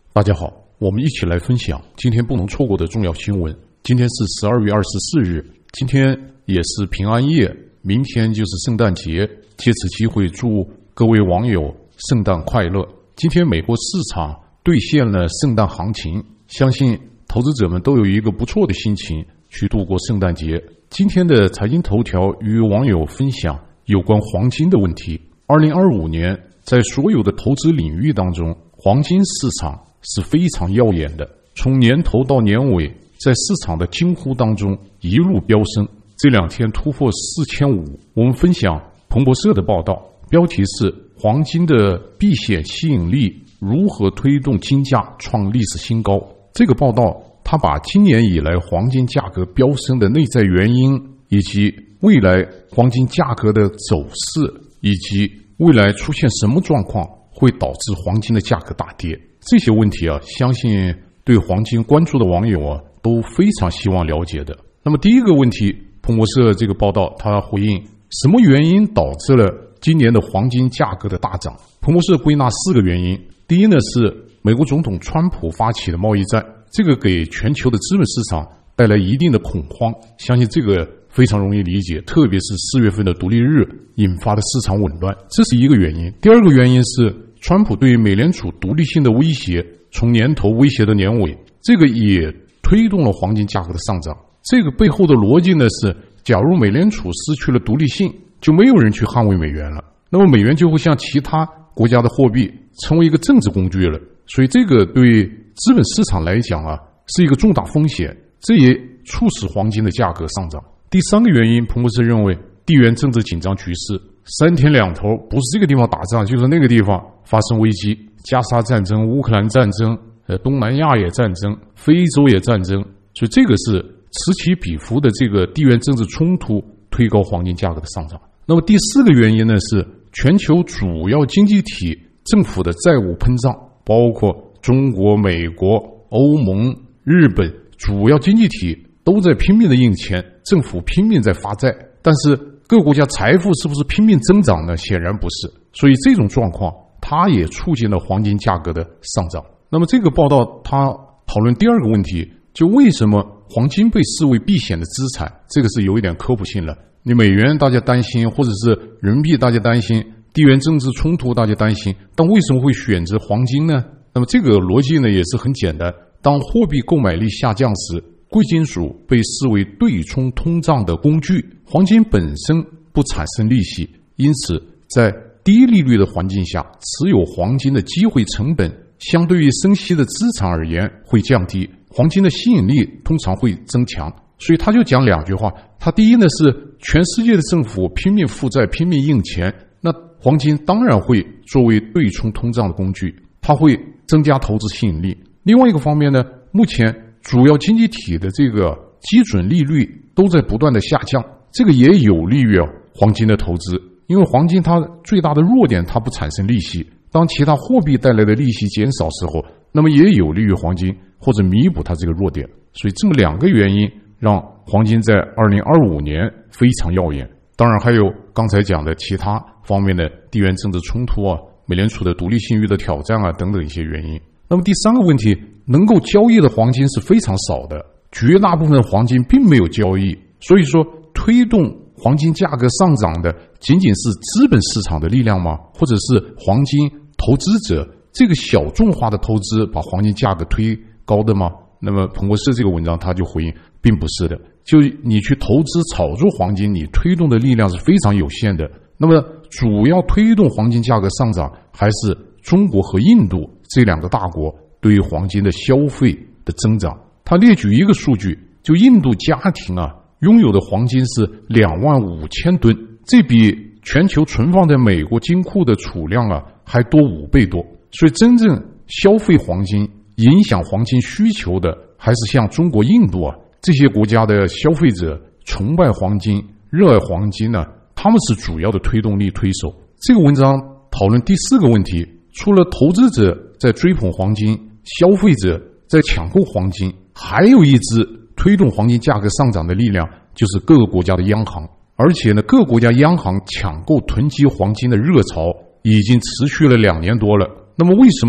大家好，我们一起来分享今天不能错过的重要新闻。今天是12月24日，今天也是平安夜，明天就是圣诞节。借此机会祝各位网友圣诞快乐。今天美国市场兑现了圣诞行情，相信投资者们都有一个不错的心情去度过圣诞节。今天的财经头条与网友分享有关黄金的问题。2025年在所有的投资领域当中，黄金市场是非常耀眼的，从年头到年尾，在市场的惊呼当中一路飙升，这两天突破4500。我们分享彭博社的报道，标题是黄金的避险吸引力如何推动金价创历史新高。这个报道它把今年以来黄金价格飙升的内在原因，以及未来黄金价格的走势，以及未来出现什么状况会导致黄金的价格大跌，这些问题相信对黄金关注的网友都非常希望了解的。那么第一个问题，彭博社这个报道它回应什么原因导致了今年的黄金价格的大涨。彭博社归纳4个原因。第一呢，是美国总统川普发起的贸易战，这个给全球的资本市场带来一定的恐慌，相信这个非常容易理解，特别是4月份的独立日引发的市场紊乱，这是一个原因。第二个原因是川普对美联储独立性的威胁，从年头威胁到年尾，这个也推动了黄金价格的上涨。这个背后的逻辑呢是，假如美联储失去了独立性，就没有人去捍卫美元了，那么美元就会像其他国家的货币成为一个政治工具了。所以这个对资本市场来讲是一个重大风险，这也促使黄金的价格上涨。第三个原因，彭博社认为地缘政治紧张局势，三天两头，不是这个地方打仗就是那个地方发生危机，加沙战争、乌克兰战争、东南亚也战争，非洲也战争，所以这个是此起彼伏的这个地缘政治冲突推高黄金价格的上涨。那么第4个原因呢，是全球主要经济体政府的债务膨胀，包括中国、美国、欧盟、日本，主要经济体都在拼命的印钱，政府拼命在发债，但是各国家财富是不是拼命增长呢？显然不是。所以这种状况它也促进了黄金价格的上涨。那么这个报道它讨论第二个问题，就为什么黄金被视为避险的资产，这个是有一点科普性了。你美元大家担心，或者是人民币大家担心，地缘政治冲突大家担心，但为什么会选择黄金呢？那么这个逻辑呢也是很简单，当货币购买力下降时，贵金属被视为对冲通胀的工具，黄金本身不产生利息，因此在低利率的环境下，持有黄金的机会成本相对于升息的资产而言会降低，黄金的吸引力通常会增强。所以他就讲2句话，他第一呢是全世界的政府拼命负债、拼命印钱，那黄金当然会作为对冲通胀的工具，它会增加投资吸引力。另外一个方面呢，目前主要经济体的这个基准利率都在不断的下降，这个也有利于黄金的投资，因为黄金它最大的弱点，它不产生利息，当其他货币带来的利息减少时候，那么也有利于黄金或者弥补它这个弱点。所以这么2个原因让黄金在2025年非常耀眼。当然还有刚才讲的其他方面的地缘政治冲突美联储的独立性遇到挑战等等一些原因。那么第3个问题，能够交易的黄金是非常少的，绝大部分黄金并没有交易，所以说推动黄金价格上涨的仅仅是资本市场的力量吗？或者是黄金投资者这个小众化的投资把黄金价格推高的吗？那么彭博社这个文章他就回应，并不是的，就你去投资炒作黄金，你推动的力量是非常有限的。那么主要推动黄金价格上涨还是中国和印度这2个大国对于黄金的消费的增长。他列举一个数据，就印度家庭拥有的黄金是25000吨，这比全球存放在美国金库的储量还多5倍多。所以真正消费黄金、影响黄金需求的还是像中国、印度这些国家的消费者崇拜黄金、热爱黄金他们是主要的推动力推手。这个文章讨论第4个问题，除了投资者在追捧黄金，消费者在抢购黄金，还有一支推动黄金价格上涨的力量，就是各个国家的央行。而且呢，各国家央行抢购囤积黄金的热潮已经持续了2年多了。那么为什么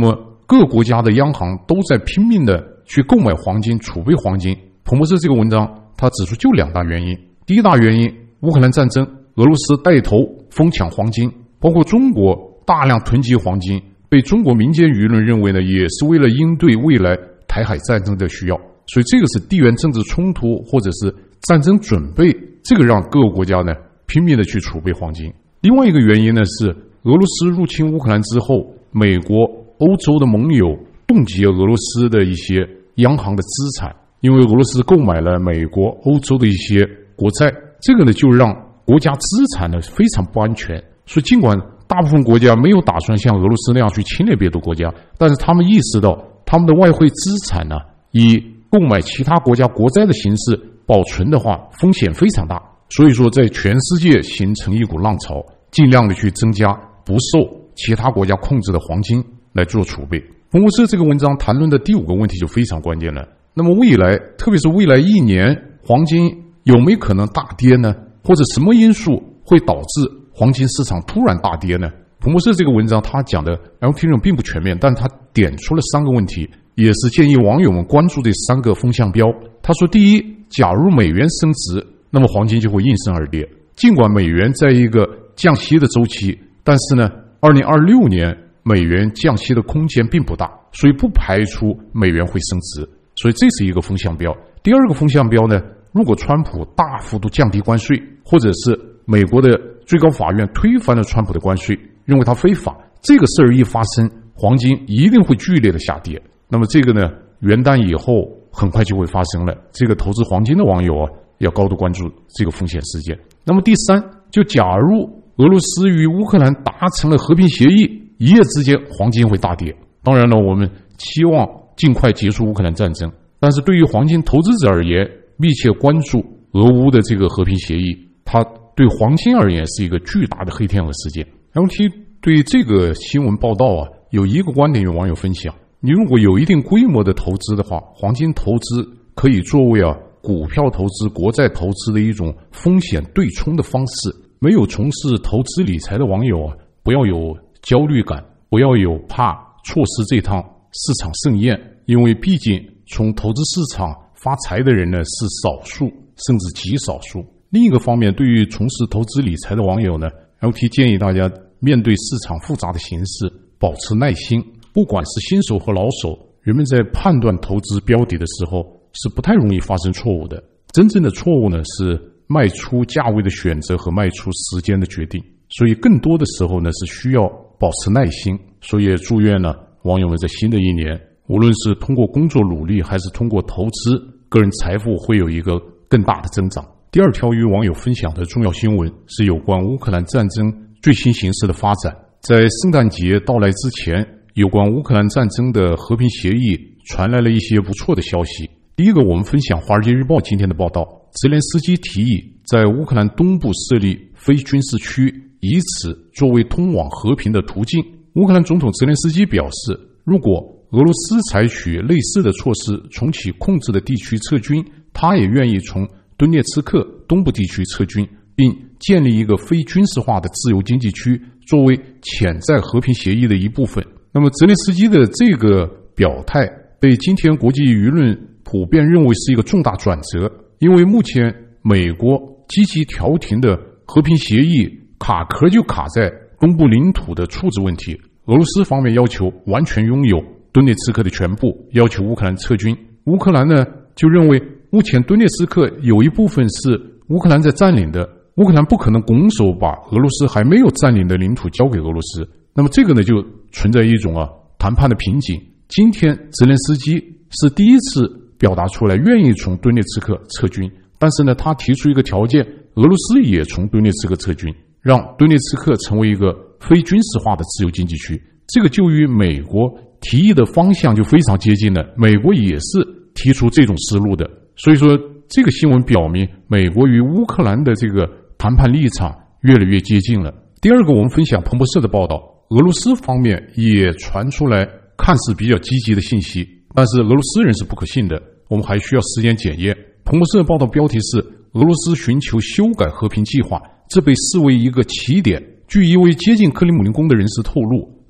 各个国家的央行都在拼命的去购买黄金、储备黄金。彭博社这个文章他指出就2大原因。第一大原因，乌克兰战争，俄罗斯带头疯抢黄金，包括中国大量囤积黄金，被中国民间舆论认为呢，也是为了应对未来台海战争的需要。所以这个是地缘政治冲突或者是战争准备，这个让各个国家呢拼命的去储备黄金。另外一个原因呢是俄罗斯入侵乌克兰之后，美国、欧洲的盟友冻结俄罗斯的一些央行的资产，因为俄罗斯购买了美国、欧洲的一些国债，这个呢就让国家资产呢非常不安全。所以尽管大部分国家没有打算像俄罗斯那样去侵略别的国家，但是他们意识到他们的外汇资产呢以购买其他国家国债的形式保存的话，风险非常大。所以说在全世界形成一股浪潮，尽量的去增加不受其他国家控制的黄金来做储备。彭博社这个文章谈论的第5个问题就非常关键了。那么未来，特别是未来1年，黄金有没有可能大跌呢？或者什么因素会导致黄金市场突然大跌呢？彭博社这个文章他讲的 LT 论并不全面，但他点出了3个问题，也是建议网友们关注这3个风向标。他说，第一，假如美元升值，那么黄金就会应声而跌。尽管美元在一个降息的周期，但是呢2026年美元降息的空间并不大，所以不排除美元会升值，所以这是一个风向标。第2个风向标呢，如果川普大幅度降低关税，或者是美国的最高法院推翻了川普的关税，认为他非法，这个事儿一发生，黄金一定会剧烈的下跌。那么这个呢，元旦以后很快就会发生了。这个投资黄金的网友啊，要高度关注这个风险事件。那么第3，就假如俄罗斯与乌克兰达成了和平协议，一夜之间黄金会大跌。当然了，我们期望尽快结束乌克兰战争，但是对于黄金投资者而言，密切关注俄乌的这个和平协议，它对黄金而言是一个巨大的黑天鹅事件。LT 对这个新闻报道啊，有一个观点与网友分享：你如果有一定规模的投资的话，黄金投资可以作为股票投资、国债投资的一种风险对冲的方式。没有从事投资理财的网友啊，不要有焦虑感，不要有怕错失这趟市场盛宴，因为毕竟从投资市场发财的人呢是少数，甚至极少数。另一个方面，对于从事投资理财的网友呢， LT 建议大家面对市场复杂的形势保持耐心。不管是新手和老手，人们在判断投资标的的时候是不太容易发生错误的。真正的错误呢是卖出价位的选择和卖出时间的决定，所以更多的时候呢是需要保持耐心。所以也祝愿呢网友们在新的1年，无论是通过工作努力还是通过投资，个人财富会有一个更大的增长。第2条与网友分享的重要新闻是有关乌克兰战争最新形势的发展。在圣诞节到来之前，有关乌克兰战争的和平协议传来了一些不错的消息。第一个，我们分享《华尔街日报》今天的报道，泽连斯基提议在乌克兰东部设立非军事区，以此作为通往和平的途径。乌克兰总统泽连斯基表示，如果俄罗斯采取类似的措施从其控制的地区撤军，他也愿意从顿涅茨克东部地区撤军，并建立一个非军事化的自由经济区，作为潜在和平协议的一部分。那么泽连斯基的这个表态被今天国际舆论普遍认为是一个重大转折，因为目前美国积极调停的和平协议卡壳就卡在东部领土的处置问题。俄罗斯方面要求完全拥有顿涅茨克的全部，要求乌克兰撤军。乌克兰呢就认为目前顿涅茨克有一部分是乌克兰在占领的，乌克兰不可能拱手把俄罗斯还没有占领的领土交给俄罗斯。那么这个呢就存在一种谈判的瓶颈。今天泽连斯基是第一次表达出来愿意从顿涅茨克撤军，但是呢他提出一个条件，俄罗斯也从顿涅茨克撤军，让顿涅茨克成为一个非军事化的自由经济区。这个就与美国提议的方向就非常接近了，美国也是提出这种思路的。所以说这个新闻表明美国与乌克兰的这个谈判立场越来越接近了。第2个，我们分享彭博社的报道，俄罗斯方面也传出来看似比较积极的信息，但是俄罗斯人是不可信的，我们还需要时间检验。彭博社报道标题是俄罗斯寻求修改和平计划，这被视为一个起点。据一位接近克里姆林宫的人士透露，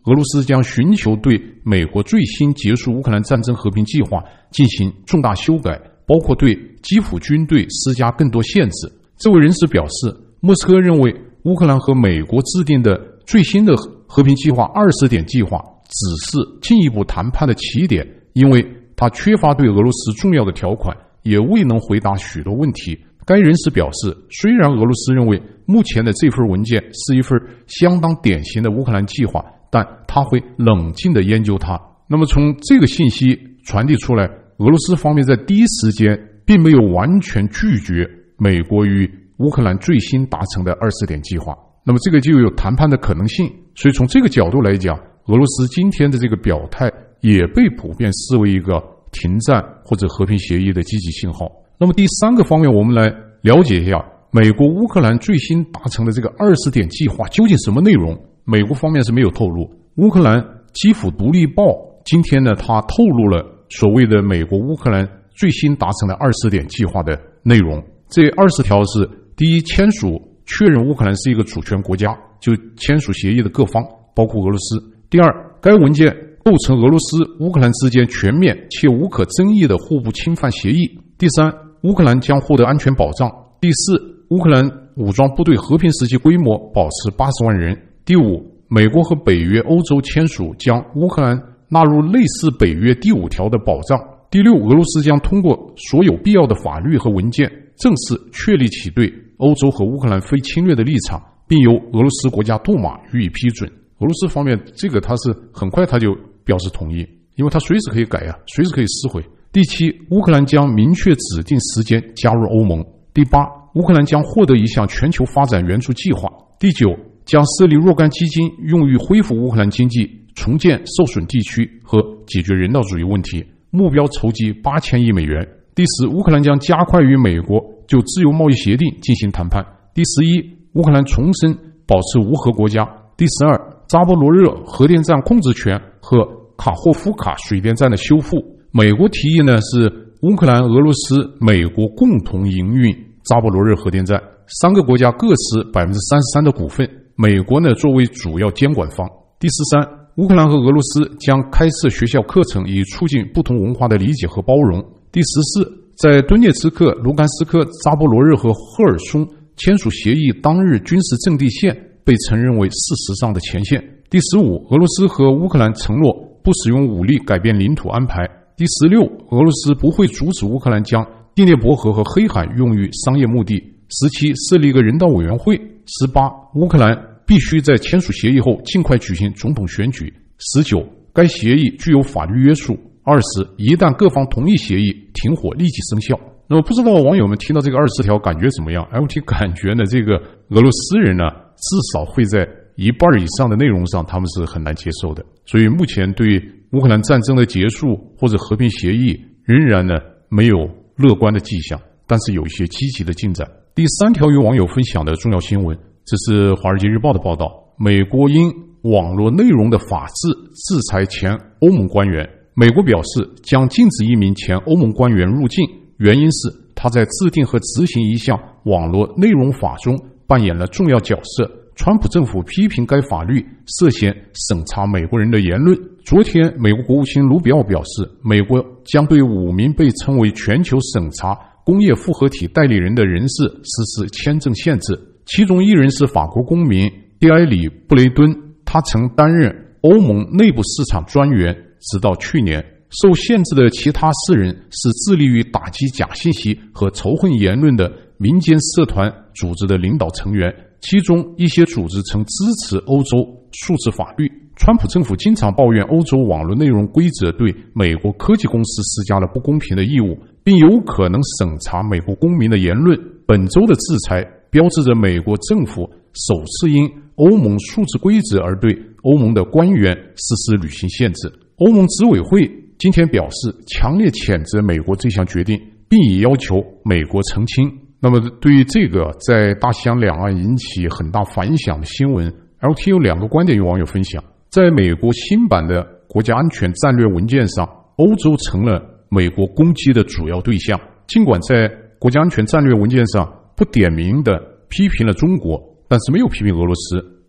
俄罗斯将寻求对美国最新结束乌克兰战争和平计划进行重大修改，包括对基辅军队施加更多限制。这位人士表示，莫斯科认为乌克兰和美国制定的最新的和平计划20点计划只是进一步谈判的起点，因为它缺乏对俄罗斯重要的条款，也未能回答许多问题。该人士表示，虽然俄罗斯认为目前的这份文件是一份相当典型的乌克兰计划，但他会冷静地研究它。那么从这个信息传递出来，俄罗斯方面在第一时间并没有完全拒绝美国与乌克兰最新达成的20点计划，那么这个就有谈判的可能性。所以从这个角度来讲，俄罗斯今天的这个表态也被普遍视为一个停战或者和平协议的积极信号。那么第三个方面，我们来了解一下美国乌克兰最新达成的这个20点计划究竟什么内容。美国方面是没有透露。乌克兰基辅独立报今天呢，他透露了所谓的美国乌克兰最新达成的20点计划的内容。这20条是：第一，签署确认乌克兰是一个主权国家，就签署协议的各方包括俄罗斯；第二，该文件构成俄罗斯乌克兰之间全面且无可争议的互不侵犯协议；第三，乌克兰将获得安全保障；第四，乌克兰武装部队和平时期规模保持80万人；第五，美国和北约、欧洲签署将乌克兰纳入类似北约第5条的保障；第六，俄罗斯将通过所有必要的法律和文件正式确立起对欧洲和乌克兰非侵略的立场，并由俄罗斯国家杜马予以批准。俄罗斯方面这个他是很快他就表示同意，因为他随时可以改啊，随时可以撕毁。第七，乌克兰将明确指定时间加入欧盟。第八，乌克兰将获得一项全球发展援助计划。第九，将设立若干基金用于恢复乌克兰经济、重建受损地区和解决人道主义问题，目标筹集8000亿美元。第十，乌克兰将加快与美国就自由贸易协定进行谈判。第11，乌克兰重申保持无核国家。第12，扎波罗热核电站控制权和卡霍夫卡水电站的修复。美国提议呢是乌克兰、俄罗斯、美国共同营运扎波罗热核电站，3个国家各持33%的股份，美国呢作为主要监管方。第13，乌克兰和俄罗斯将开设学校课程，以促进不同文化的理解和包容。第14，在顿涅茨克、卢甘斯克、扎波罗热和赫尔松签署协议当日军事阵地线被承认为事实上的前线。第15，俄罗斯和乌克兰承诺不使用武力改变领土安排。第16，俄罗斯不会阻止乌克兰将第聂伯河和黑海用于商业目的。17，设立一个人道委员会。18，乌克兰必须在签署协议后尽快举行总统选举。19，该协议具有法律约束。20，一旦各方同意协议，停火立即生效。那么不知道网友们听到这个20条感觉怎么样？ LT 感觉呢，这个俄罗斯人呢，至少会在一半以上的内容上他们是很难接受的。所以目前对乌克兰战争的结束或者和平协议仍然呢没有乐观的迹象，但是有一些积极的进展。第3条与网友分享的重要新闻，这是华尔街日报的报道，美国因网络内容的法制制裁前欧盟官员。美国表示将禁止一名前欧盟官员入境，原因是他在制定和执行一项网络内容法中扮演了重要角色。川普政府批评该法律涉嫌审查美国人的言论。昨天，美国国务卿卢比奥表示，美国将对5名被称为全球审查工业复合体代理人的人士实施签证限制，其中一人是法国公民蒂埃里·布雷顿，他曾担任欧盟内部市场专员，直到去年。受限制的其他4人是致力于打击假信息和仇恨言论的民间社团组织的领导成员，其中一些组织曾支持欧洲数字法律。川普政府经常抱怨欧洲网络内容规则对美国科技公司施加了不公平的义务，并有可能审查美国公民的言论。本周的制裁标志着美国政府首次因欧盟数字规则而对欧盟的官员实施旅行限制。欧盟执委会今天表示强烈谴责美国这项决定，并已要求美国澄清。那么对于这个在大西洋两岸引起很大反响的新闻， LT 有2个观点与网友分享。在美国新版的国家安全战略文件上，欧洲成了美国攻击的主要对象。尽管在国家安全战略文件上不点名的批评了中国，但是没有批评俄罗斯。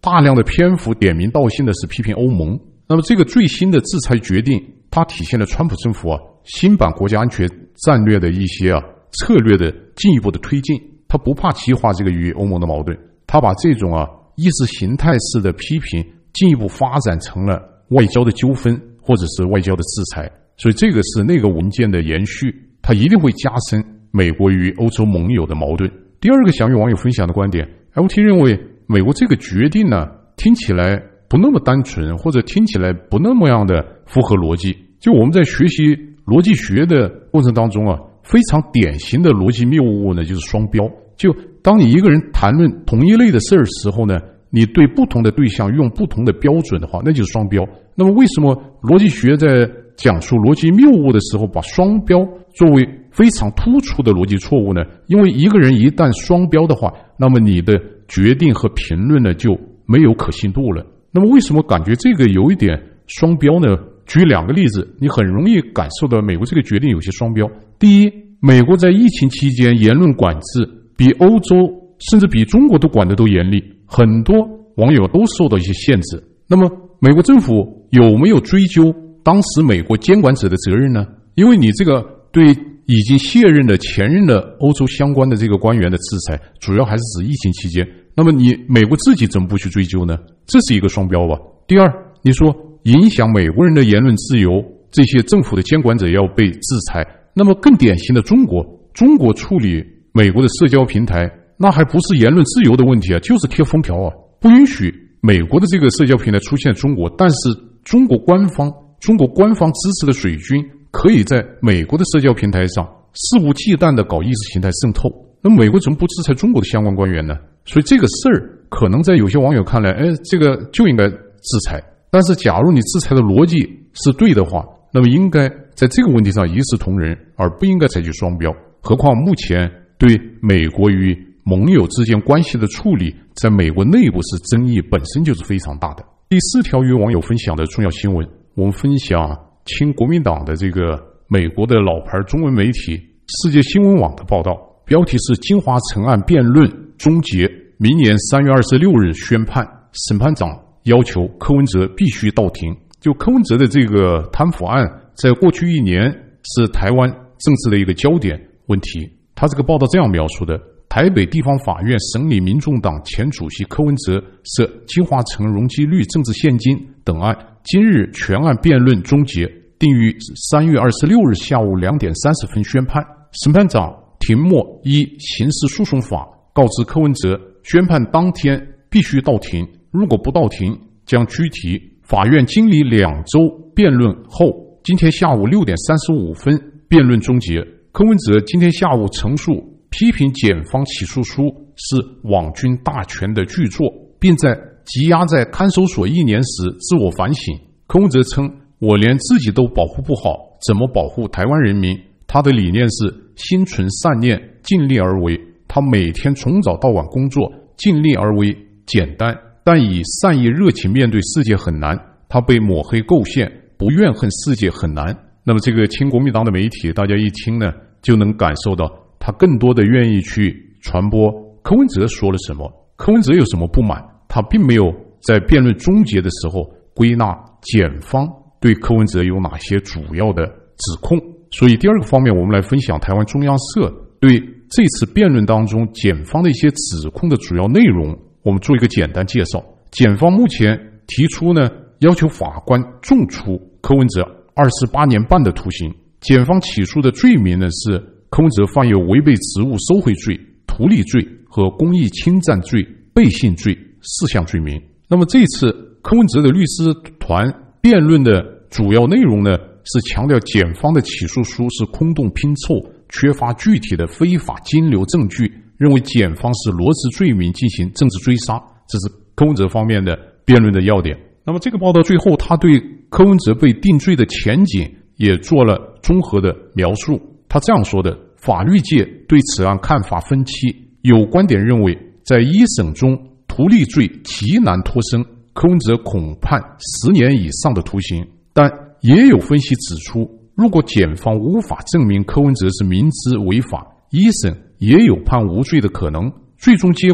大量的篇幅点名道姓的是批评欧盟。那么这个最新的制裁决定，它体现了川普政府新版国家安全战略的一些策略的进一步的推进。他不怕激化这个与欧盟的矛盾，他把这种意识形态式的批评进一步发展成了外交的纠纷或者是外交的制裁。所以这个是那个文件的延续，它一定会加深美国与欧洲盟友的矛盾。第二个想与网友分享的观点， LT 认为美国这个决定呢，听起来不那么单纯，或者听起来不那么样的符合逻辑。就我们在学习逻辑学的过程当中非常典型的逻辑谬误呢，就是双标。就当你一个人谈论同一类的事儿时候呢，你对不同的对象用不同的标准的话，那就是双标。那么为什么逻辑学在讲述逻辑谬误的时候把双标作为非常突出的逻辑错误呢？因为一个人一旦双标的话，那么你的决定和评论呢就没有可信度了。那么为什么感觉这个有一点双标呢？举2个例子，你很容易感受到美国这个决定有些双标。第一，美国在疫情期间言论管制比欧洲甚至比中国都管得都严厉，很多网友都受到一些限制。那么美国政府有没有追究当时美国监管者的责任呢？因为你这个对已经卸任的前任的欧洲相关的这个官员的制裁，主要还是指疫情期间。那么你美国自己怎么不去追究呢？这是一个双标吧。第二，你说影响美国人的言论自由，这些政府的监管者要被制裁。那么更典型的中国处理美国的社交平台，那还不是言论自由的问题就是贴封条不允许美国的这个社交平台出现中国，但是中国官方支持的水军可以在美国的社交平台上肆无忌惮地搞意识形态渗透。那么美国怎么不制裁中国的相关官员呢？所以这个事儿可能在有些网友看来，这个就应该制裁。但是假如你制裁的逻辑是对的话，那么应该在这个问题上一视同仁，而不应该采取双标。何况目前对美国与盟友之间关系的处理，在美国内部是争议本身就是非常大的。第4条与网友分享的重要新闻，我们分享亲国民党的这个美国的老牌中文媒体世界新闻网的报道，标题是金华城案辩论终结，明年3月26日宣判，审判长要求柯文哲必须到庭。就柯文哲的这个贪腐案，在过去1年是台湾政治的一个焦点问题。他这个报道这样描述的：台北地方法院审理民众党前主席柯文哲涉金华城容积率政治现金等案，今日全案辩论终结，定于3月26日下午2点30分宣判。审判长庭末依刑事诉讼法告知柯文哲，宣判当天必须到庭，如果不到庭将拘提。法院经历2周辩论后，今天下午6点35分辩论终结。柯文哲今天下午陈述批评检方起诉书是网军大权的巨作，并在羁押在看守所1年时自我反省。柯文哲称，我连自己都保护不好，怎么保护台湾人民？他的理念是心存善念，尽力而为。他每天从早到晚工作，尽力而为简单，但以善意热情面对世界很难。他被抹黑构陷，不怨恨世界很难。那么这个亲国民党的媒体，大家一听呢，就能感受到他更多的愿意去传播柯文哲说了什么，柯文哲有什么不满。他并没有在辩论终结的时候归纳检方对柯文哲有哪些主要的指控。所以第2个方面，我们来分享台湾中央社对这次辩论当中检方的一些指控的主要内容，我们做一个简单介绍。检方目前提出呢，要求法官重处柯文哲28年半的徒刑。检方起诉的罪名呢是柯文哲犯有违背职务收贿罪、图利罪和公益侵占罪、背信罪4项罪名。那么这次柯文哲的律师团辩论的主要内容呢，是强调检方的起诉书是空洞拼凑，缺乏具体的非法金流证据，认为检方是罗织罪名进行政治追杀。这是柯文哲方面的辩论的要点。那么这个报道最后，他对柯文哲被定罪的前景也做了综合的描述。他这样说的：法律界对此案看法分歧，有观点认为在一审中图利罪极难脱身，柯文哲恐判10年以上的徒刑。但也有分析指出，如果检方无法证明柯文哲是明知违法，一审也有判无罪的可能，最终结果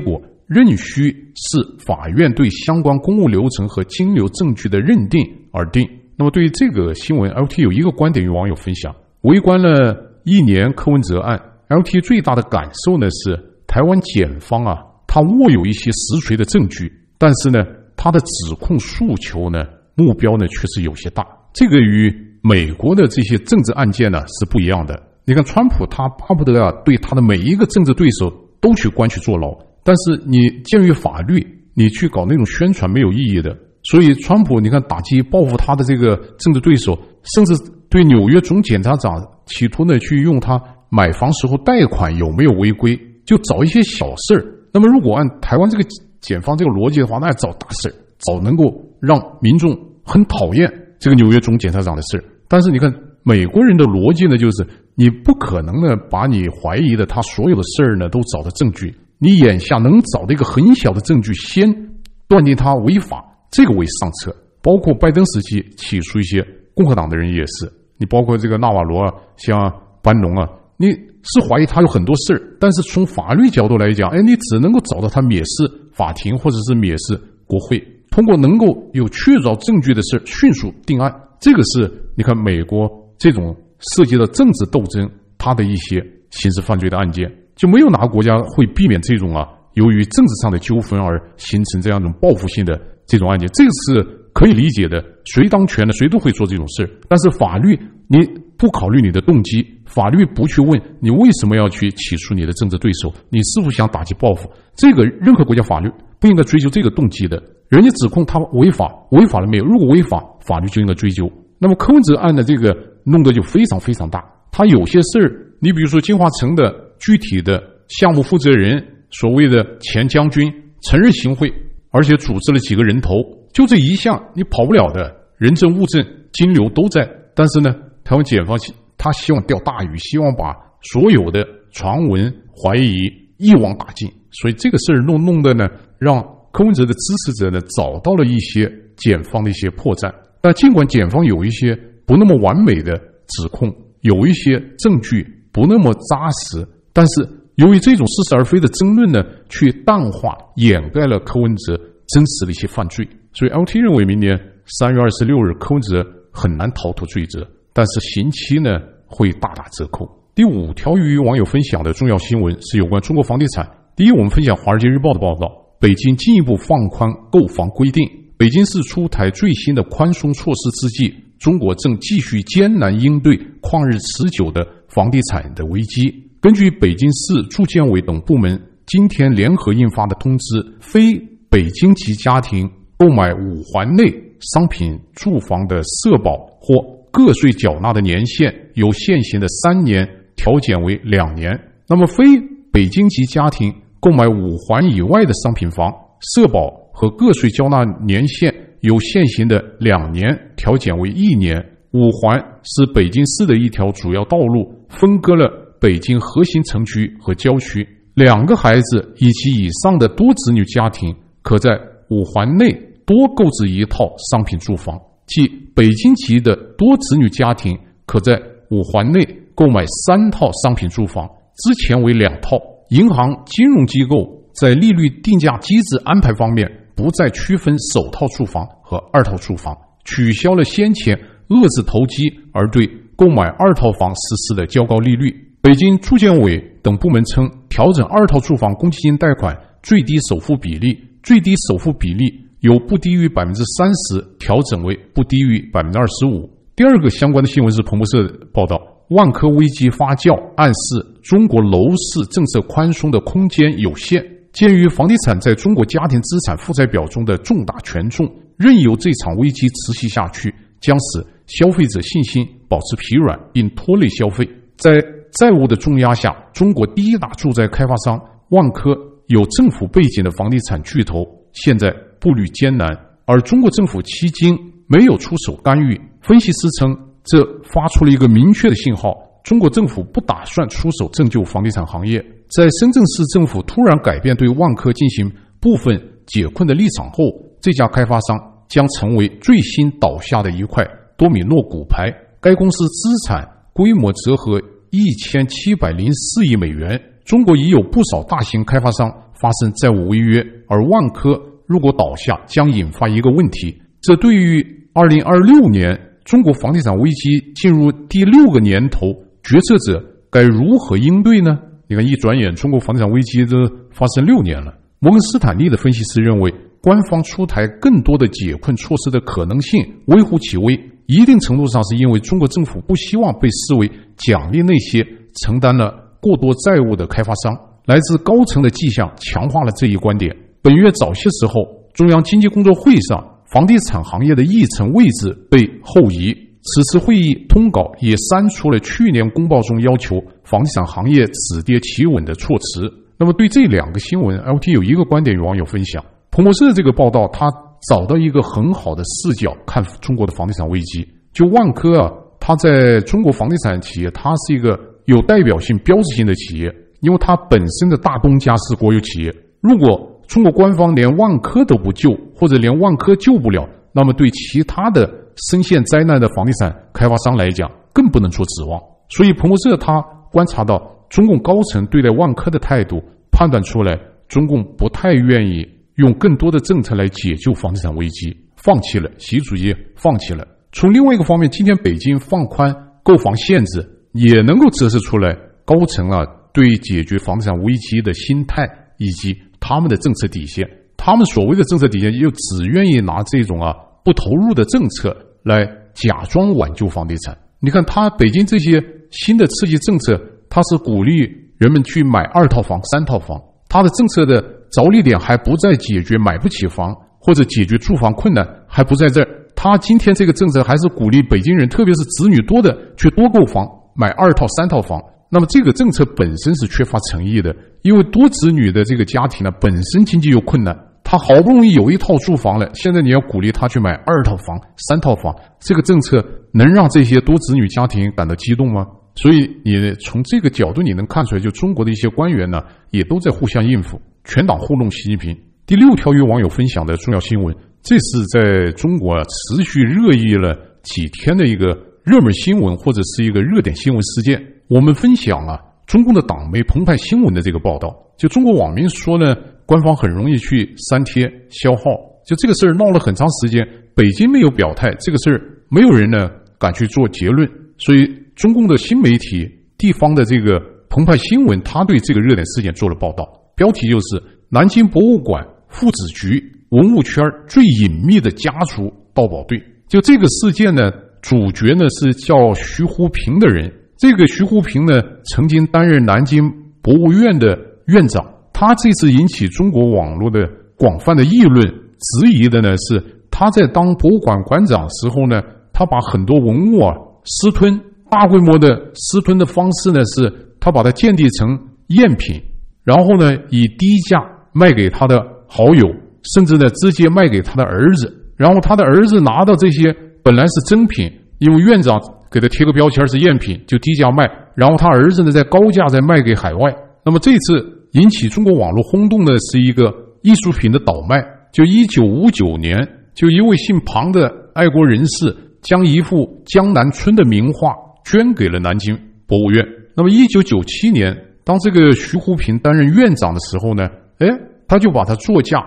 仍需视法院对相关公务流程和金流证据的认定而定。那么对于这个新闻 LT 有一个观点与网友分享，围观了1年柯文哲案， LT 最大的感受呢是台湾检方啊，他握有一些实锤的证据，但是呢他的指控诉求呢目标呢确实有些大，这个与美国的这些政治案件呢是不一样的。你看川普他巴不得啊对他的每一个政治对手都去关去坐牢，但是你鉴于法律，你去搞那种宣传没有意义的。所以川普你看打击报复他的这个政治对手，甚至对纽约总检察长企图呢去用他买房时候贷款有没有违规，就找一些小事儿。那么如果按台湾这个检方这个逻辑的话，那找大事儿，找能够让民众很讨厌这个纽约总检察长的事儿。但是你看美国人的逻辑呢，就是你不可能呢把你怀疑的他所有的事儿呢都找到证据，你眼下能找到一个很小的证据先断定他违法，这个为上策。包括拜登时期起诉一些共和党的人也是，你包括这个纳瓦罗啊，像班农啊，你是怀疑他有很多事儿，但是从法律角度来讲，你只能够找到他蔑视法庭或者是蔑视国会，通过能够有确凿证据的事迅速定案。这个是你看美国这种涉及到政治斗争他的一些刑事犯罪的案件，就没有哪个国家会避免这种啊由于政治上的纠纷而形成这样一种报复性的这种案件，这个是可以理解的，谁当权的谁都会做这种事。但是法律你不考虑你的动机，法律不去问你为什么要去起诉你的政治对手，你是否想打击报复，这个任何国家法律不应该追究这个动机的。人家指控他违法，违法了没有？如果违法，法律就应该追究。那么柯文哲案的这个弄得就非常非常大，他有些事儿，你比如说金华城的具体的项目负责人，所谓的前将军承认行贿，而且组织了几个人头，就这一项你跑不了的，人证物证金流都在。但是呢台湾检方他希望钓大鱼，希望把所有的传闻怀疑一网打尽，所以这个事儿弄得呢让柯文哲的支持者呢找到了一些检方的一些破绽。但尽管检方有一些不那么完美的指控，有一些证据不那么扎实，但是由于这种似是而非的争论呢，去淡化掩盖了柯文哲真实的一些犯罪。所以 LT 认为明年3月26日柯文哲很难逃脱罪责，但是刑期呢会大打折扣。第5条与网友分享的重要新闻是有关中国房地产。第一，我们分享《华尔街日报》的报道，北京进一步放宽购房规定。北京市出台最新的宽松措施之际，中国正继续艰难应对旷日持久的房地产的危机。根据北京市住建委等部门今天联合印发的通知，非北京籍家庭购买5环内商品住房的社保或个税缴纳的年限由现行的3年调减为2年。那么非北京籍家庭购买5环以外的商品房，社保和个税交纳年限由现行的2年调减为1年。5环是北京市的一条主要道路，分割了北京核心城区和郊区。2个孩子以及以上的多子女家庭可在5环内多购置1套商品住房，即北京籍的多子女家庭可在5环内购买3套商品住房，之前为2套。银行金融机构在利率定价机制安排方面不再区分首套住房和2套住房，取消了先前遏制投机而对购买2套房实施的较高利率。北京住建委等部门称，调整2套住房公积金贷款最低首付比例，最低首付比例由不低于 30% 调整为不低于 25%。 第二个相关的新闻是彭博社报道，万科危机发酵，暗示中国楼市政策宽松的空间有限。鉴于房地产在中国家庭资产负债表中的重大权重，任由这场危机持续下去，将使消费者信心保持疲软，并拖累消费。在债务的重压下，中国第1大住宅开发商万科有政府背景的房地产巨头现在步履艰难，而中国政府迄今没有出手干预。分析师称，这发出了一个明确的信号，中国政府不打算出手拯救房地产行业。在深圳市政府突然改变对万科进行部分解困的立场后，这家开发商将成为最新倒下的一块多米诺骨牌。该公司资产规模折合1704亿美元。中国已有不少大型开发商发生债务违约，而万科如果倒下将引发一个问题，这对于2026年中国房地产危机进入第6个年头，决策者该如何应对呢？你看，一转眼中国房地产危机都发生6年了。摩根斯坦利的分析师认为，官方出台更多的解困措施的可能性微乎其微，一定程度上是因为中国政府不希望被视为奖励那些承担了过多债务的开发商。来自高层的迹象强化了这一观点。本月早些时候，中央经济工作会上，房地产行业的议程位置被后移。此次会议通稿也删除了去年公报中要求房地产行业止跌企稳的措辞。那么对这2个新闻 ，LT 有一个观点与网友分享。彭博社这个报道，他找到一个很好的视角看中国的房地产危机。就万科啊，它在中国房地产企业，它是一个有代表性、标志性的企业，因为它本身的大东家是国有企业。如果中国官方连万科都不救，或者连万科救不了，那么对其他的深陷灾难的房地产开发商来讲，更不能做指望。所以彭博社他观察到中共高层对待万科的态度，判断出来中共不太愿意用更多的政策来解救房地产危机，放弃了，习主席放弃了。从另外一个方面，今天北京放宽购房限制，也能够折射出来高层啊对解决房地产危机的心态以及他们的政策底线。他们所谓的政策底线，又只愿意拿这种不投入的政策来假装挽救房地产。你看他北京这些新的刺激政策，他是鼓励人们去买2套房、3套房，他的政策的着力点还不在解决买不起房或者解决住房困难，还不在这儿。他今天这个政策还是鼓励北京人，特别是子女多的去多购房，买2套、3套房。那么这个政策本身是缺乏诚意的，因为多子女的这个家庭呢，本身经济有困难，他好不容易有1套住房了，现在你要鼓励他去买2套房、3套房，这个政策能让这些多子女家庭感到激动吗？所以你从这个角度你能看出来，就中国的一些官员呢，也都在互相应付，全党糊弄习近平。第6条与网友分享的重要新闻，这是在中国持续热议了几天的一个热门新闻，或者是一个热点新闻事件。我们分享中共的党媒澎湃新闻的这个报道。就中国网民说呢，官方很容易去删帖消耗，就这个事儿闹了很长时间，北京没有表态，这个事儿没有人呢敢去做结论，所以中共的新媒体地方的这个澎湃新闻，他对这个热点事件做了报道，标题就是南京博物馆父子局文物圈最隐秘的家族盗宝队。就这个事件呢，主角呢是叫徐湖平的人。这个徐湖平呢，曾经担任南京博物院的院长。他这次引起中国网络的广泛的议论，质疑的呢是他在当博物馆馆长时候呢，他把很多文物私吞，大规模的私吞的方式呢是他把它鉴定成赝品，然后呢以低价卖给他的好友，甚至呢直接卖给他的儿子，然后他的儿子拿到这些本来是真品，因为院长给他贴个标签是赝品，就低价卖，然后他儿子呢在高价再卖给海外。那么这次引起中国网络轰动的是一个艺术品的倒卖。就1959年，就一位姓庞的爱国人士将一幅江南春的名画捐给了南京博物院。那么1997年，当这个徐湖平担任院长的时候呢，他就把它作价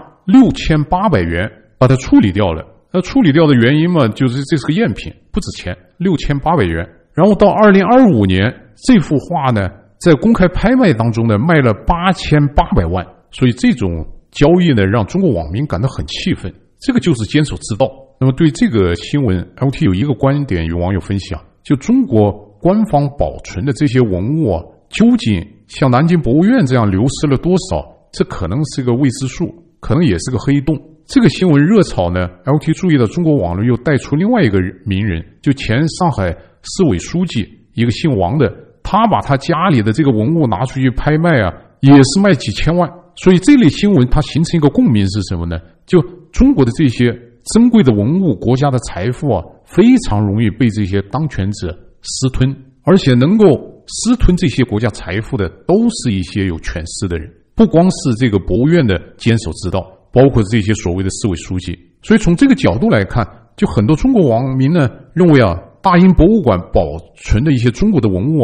6800元把它处理掉了。那处理掉的原因嘛，就是这是个赝品，不值钱，6800元。然后到2025年，这幅画呢在公开拍卖当中呢卖了8800万。所以这种交易呢让中国网民感到很气愤，这个就是监守自盗。那么对这个新闻 LT 有一个观点与网友分享，就中国官方保存的这些文物究竟像南京博物院这样流失了多少，这可能是个未知数，可能也是个黑洞。这个新闻热炒呢 LT 注意到中国网络又带出另外一个名人，就前上海市委书记一个姓王的，他把他家里的这个文物拿出去拍卖也是卖几千万。所以这类新闻它形成一个共鸣是什么呢？就中国的这些珍贵的文物，国家的财富非常容易被这些当权者私吞，而且能够私吞这些国家财富的都是一些有权势的人，不光是这个博物院的监守自盗，包括这些所谓的市委书记。所以从这个角度来看，就很多中国网民呢认为大英博物馆保存的一些中国的文物可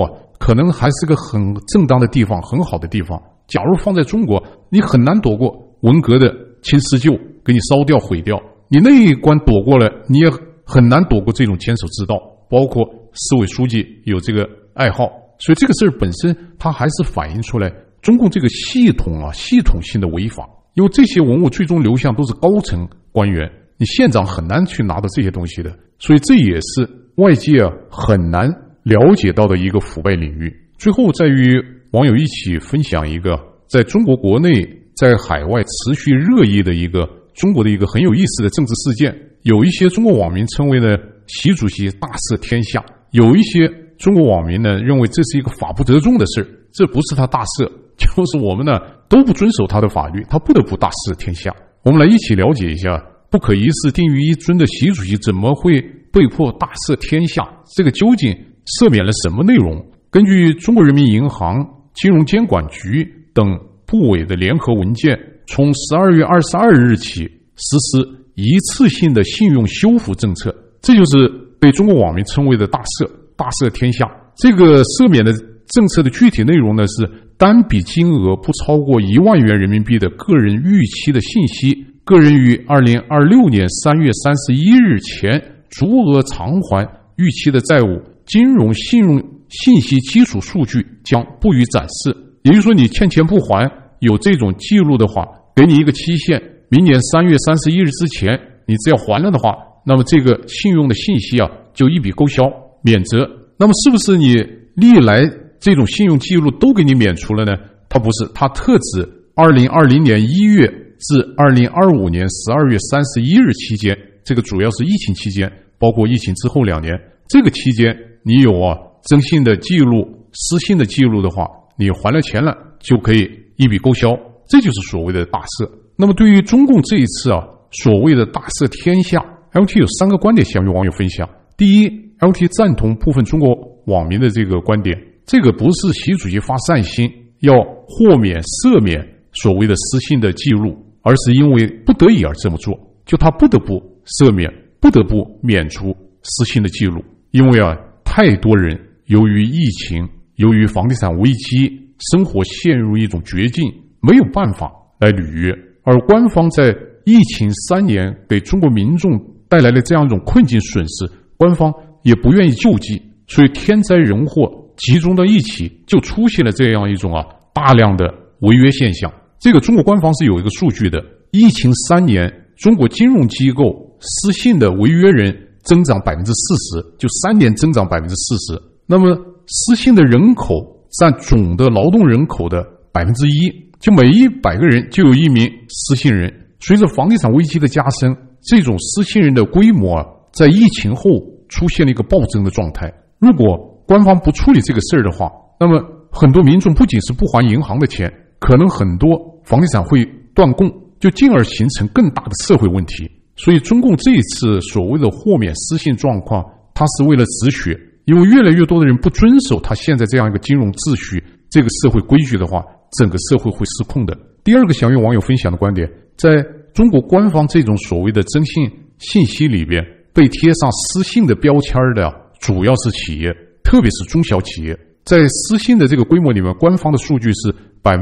可能还是个很正当的地方，很好的地方。假如放在中国，你很难躲过文革的清四旧，给你烧掉毁掉。你那一关躲过了，你也很难躲过这种监守自盗，包括市委书记有这个爱好。所以这个事儿本身它还是反映出来中共这个系统性的违法。因为这些文物最终流向都是高层官员，你县长很难去拿到这些东西的，所以这也是外界很难了解到的一个腐败领域。最后再与网友一起分享一个在中国国内在海外持续热议的一个中国的一个很有意思的政治事件。有一些中国网民称为呢习主席大赦天下，有一些中国网民呢认为这是一个法不责众的事，这不是他大赦，就是我们呢都不遵守他的法律，他不得不大赦天下。我们来一起了解一下不可一世定于一尊的习主席怎么会被迫大赦天下，这个究竟赦免了什么内容。根据中国人民银行、金融监管局等部委的联合文件，从12月22日起实施一次性的信用修复政策，这就是被中国网民称为的大赦天下。这个赦免的政策的具体内容呢是单笔金额不超过1万元人民币的个人逾期的信息，个人于2026年3月31日前足额偿还逾期的债务，金融信用信息基础数据将不予展示。也就是说你欠钱不还，有这种记录的话，给你一个期限，明年3月31日之前你只要还了的话，那么这个信用的信息就一笔勾销免责。那么是不是你历来这种信用记录都给你免除了呢？它不是，它特指2020年1月至2025年12月31日期间，这个主要是疫情期间，包括疫情之后2年，这个期间你有征信的记录、失信的记录的话，你还了钱了就可以一笔勾销，这就是所谓的大赦。那么对于中共这一次所谓的大赦天下， LT 有3个观点想与网友分享。第一， LT 赞同部分中国网民的这个观点，这个不是习主席发善心要豁免赦免所谓的失信的记录，而是因为不得已而这么做，就他不得不赦免，不得不免除失信的记录。因为太多人由于疫情，由于房地产危机，生活陷入一种绝境，没有办法来履约，而官方在疫情3年给中国民众带来了这样一种困境损失，官方也不愿意救济，所以天灾人祸集中到一起，就出现了这样一种大量的违约现象。这个中国官方是有一个数据的，疫情3年中国金融机构失信的违约人增长 40%， 就3年增长 40%。 那么失信的人口占总的劳动人口的 1%， 就每100个人就有1名失信人。随着房地产危机的加深，这种失信人的规模在疫情后出现了一个暴增的状态。如果官方不处理这个事儿的话，那么很多民众不仅是不还银行的钱，可能很多房地产会断供，就进而形成更大的社会问题。所以中共这一次所谓的豁免失信状况，它是为了止血，因为越来越多的人不遵守他现在这样一个金融秩序，这个社会规矩的话，整个社会会失控的。第二个想与网友分享的观点，在中国官方这种所谓的征信信息里边，被贴上失信的标签的主要是企业，特别是中小企业。在失信的这个规模里面，官方的数据是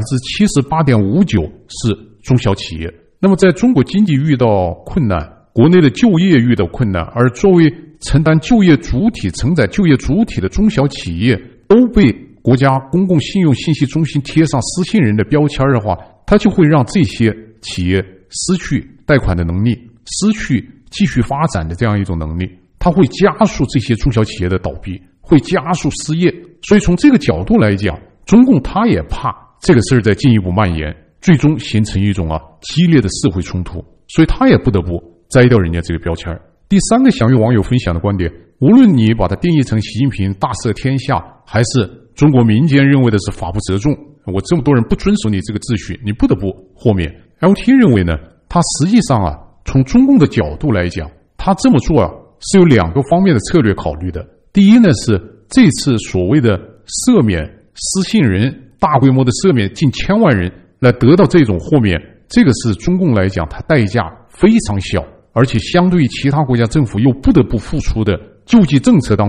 78.59% 是中小企业。那么在中国经济遇到困难，国内的就业遇到困难，而作为承担就业主体、承载就业主体的中小企业都被国家公共信用信息中心贴上失信人的标签的话，它就会让这些企业失去贷款的能力，失去继续发展的这样一种能力，它会加速这些中小企业的倒闭，会加速失业。所以从这个角度来讲，中共他也怕这个事儿再进一步蔓延，最终形成一种激烈的社会冲突，所以他也不得不摘掉人家这个标签。第3个想与网友分享的观点，无论你把它定义成习近平大赦天下，还是中国民间认为的是法不责众，我这么多人不遵守你这个秩序，你不得不豁免。 LT 认为呢，他实际上从中共的角度来讲，他这么做是有2个方面的策略考虑的。第一呢，是这次所谓的赦免失信人，大规模的赦免近1000万人来得到这种豁免，这个是中共来讲它代价非常小，而且相对于其他国家政府又不得不付出的救济政策当中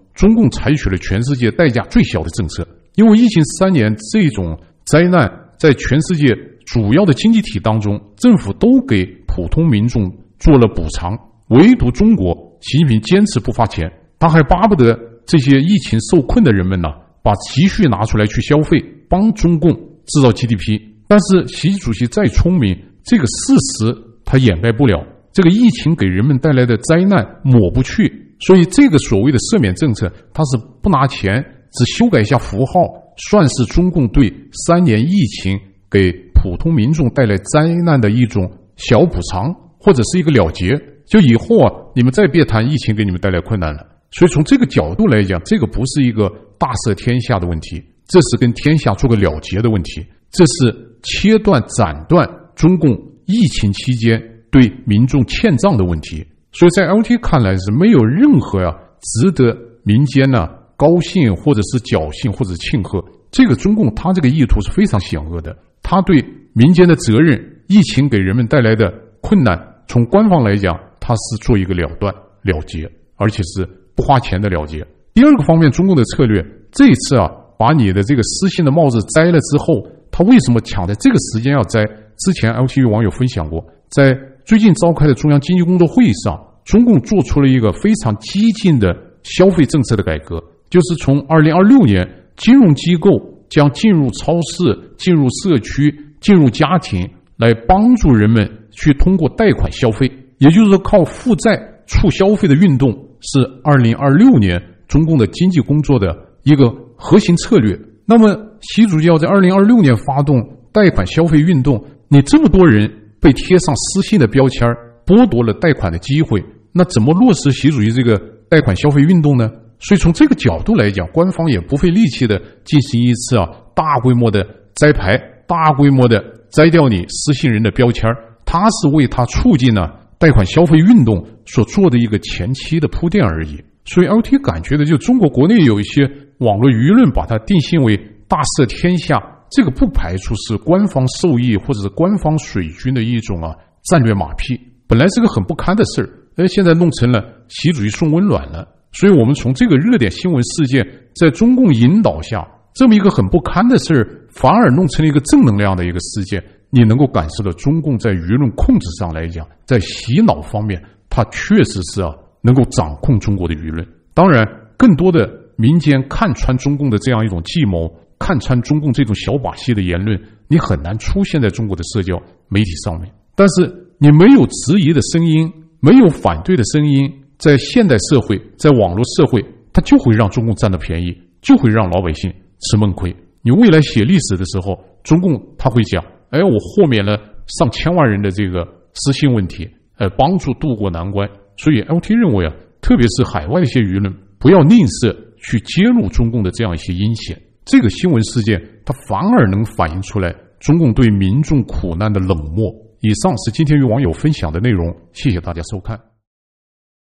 中共采取了全世界代价最小的政策。因为疫情3年这种灾难在全世界主要的经济体当中，政府都给普通民众做了补偿，唯独中国习近平坚持不发钱，他还巴不得这些疫情受困的人们把积蓄拿出来去消费，帮中共制造 GDP。 但是习主席再聪明，这个事实他掩盖不了，这个疫情给人们带来的灾难抹不去，所以这个所谓的赦免政策，他是不拿钱，只修改一下符号，算是中共对3年疫情给普通民众带来灾难的一种小补偿，或者是一个了结。就以后你们再别谈疫情给你们带来困难了。所以从这个角度来讲，这个不是一个大赦天下的问题，这是跟天下做个了结的问题，这是切断斩断中共疫情期间对民众欠账的问题。所以在 LT 看来是没有任何值得民间高兴或者是侥幸或者庆贺。这个中共他这个意图是非常险恶的，他对民间的责任，疫情给人们带来的困难，从官方来讲他是做一个了断了结，而且是不花钱的了结。第二个方面，中共的策略这一次把你的这个失信的帽子摘了之后，他为什么抢在这个时间要摘？之前 LTV 网友分享过，在最近召开的中央经济工作会议上，中共做出了一个非常激进的消费政策的改革，就是从2026年，金融机构将进入超市、进入社区、进入家庭，来帮助人们去通过贷款消费，也就是说靠负债促消费的运动是2026年中共的经济工作的一个核心策略。那么习主席要在2026年发动贷款消费运动，你这么多人被贴上失信的标签，剥夺了贷款的机会，那怎么落实习主席这个贷款消费运动呢？所以从这个角度来讲，官方也不费力气的进行一次大规模的摘牌，大规模的摘掉你失信人的标签，它是为它促进贷款消费运动所做的一个前期的铺垫而已。所以 LT 感觉的就中国国内有一些网络舆论把它定性为大赦天下，这个不排除是官方受益或者是官方水军的一种战略马屁，本来是个很不堪的事儿，现在弄成了习主席送温暖了。所以我们从这个热点新闻事件在中共引导下，这么一个很不堪的事儿，反而弄成了一个正能量的一个事件，你能够感受到中共在舆论控制上来讲，在洗脑方面它确实是能够掌控中国的舆论。当然更多的民间看穿中共的这样一种计谋，看穿中共这种小把戏的言论，你很难出现在中国的社交媒体上面。但是你没有质疑的声音，没有反对的声音，在现代社会，在网络社会，它就会让中共占到便宜，就会让老百姓吃闷亏。你未来写历史的时候，中共他会讲，我豁免了上千万人的这个失信问题，帮助渡过难关。所以 LT 认为特别是海外的一些舆论，不要吝啬去揭露中共的这样一些阴险。这个新闻事件它反而能反映出来中共对民众苦难的冷漠。以上是今天与网友分享的内容，谢谢大家收看。